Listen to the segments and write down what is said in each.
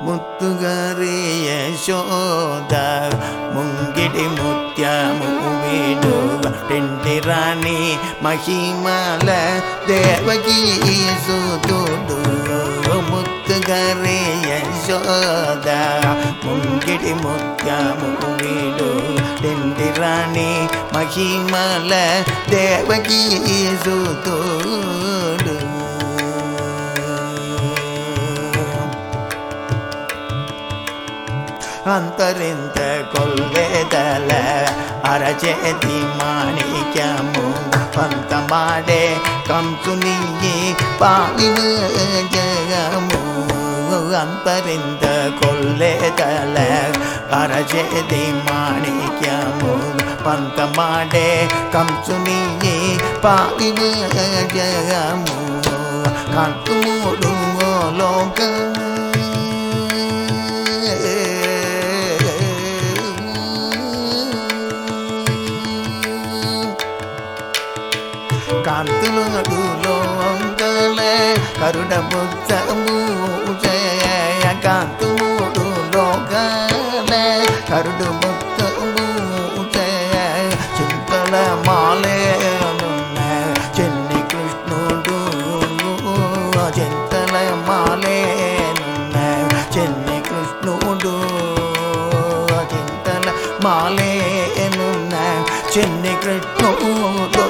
ಮುತ್ತುಗರಿ ಯಶೋದ ಮುಂಗಿಡಿ ಮುತ್ಯ ಮೂವಿಡುವ ಟೆಂಟಿ ರಾಣಿ ಮಹಿಮಲ ದೇವಕಿ ಸುದುಡು ಮುತ್ತುಗರಿ ಯಶೋದ ಮುಂಗಿಡಿ ಮುತ್ಯ ಮೂವಿಡುವ ಟೆಂಟಿ ರಾಣಿ ಮಹಿಮಲ ದೇವಕಿ ಸುದುಡು ಅಂತರಿಂತ ಕೊಲ್ಲೆದಲ ಅರಚೇತಿ ಮಾಣಿಕ್ಯಮು ಪಂತ ಮಾಡೆ ಕಂಸುನಿಗೆ ಪಾಲಿನ ಜಗಮು ಅಂತರಿಂತ ಕೊಲ್ಲೆದಲ ಅರಚೇತಿ ಮಾಣಿಕ್ಯಮು ಪಂತ ಮಾಡೆ ಕಂಸುನಿಗೆ ಪಾಲಿನ ಜಗಮು ಕಂತು ಮೂಡು ಲೋಕ కాంతులు నడులో అంగలే కరుడ బుద్ధము జయ కాంతుడు లోకలే కరుడు బుద్ధము జయ చింతల మాలే చెన్ని కృష్ణుడు చింతల మాలే చెన్ని కృష్ణుడు చింతల మాలే చెన్ని కృష్ణుడు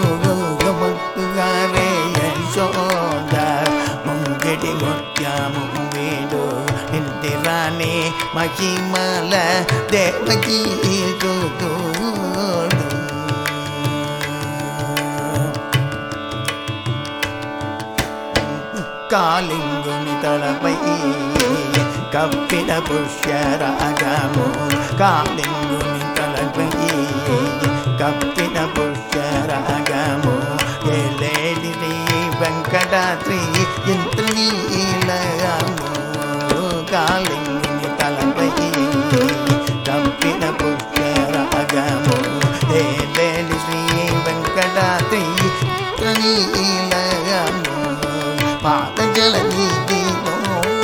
ಮುಂಗಡಿ ಮುತ್ಯ ಮುಂಗಿಡು ಇಂಟಿ ರಾಣಿ ಮಹಿಮಲ ದೇವಕಿ ಸುದುಡು ಕಾಲಿಂಗುನಿ ತಳಪೈ ಕಪ್ಪಿನ ಪುಷ್ಯರಾಗಮು ಕಾಲಿಂಗುನಿ ತಳಪೈ ಕಪ್ಪಿನ ಪುಷ್ಯರಾಗಮು ಎಲೆಡಿರಿ வெங்கடாத்ரி இந்திரநீலமோ காலிங்குனி தலபை கம்பின புஷ்யராகமோ ஏலேலி ஸ்ரீ வெங்கடாத்ரி இந்திரநீலமோ பாதஜல நீதினோ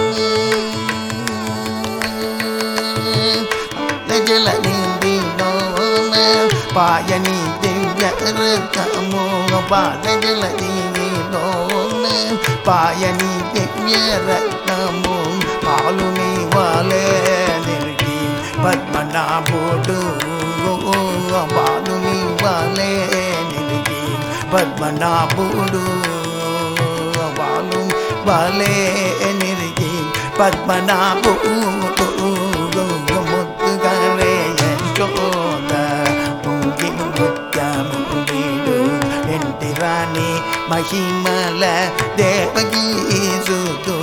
பாதஜல நீதினோ பாயனி திவ்யரகமோ பாதஜல நீதினோ పాయని దివ్యరత్నము పాలుని వాలే నిరిగి పద్మనాభుడు పాలుని వాలే నిరిగి పద్మనాభుడు పాలు వాలే నిరిగి పద్మనాభుడు ముద్దుగరే యశోద ముంగి ముత్యము వీడు ఇంటి రాణి మహిమల దేవకీ సుదు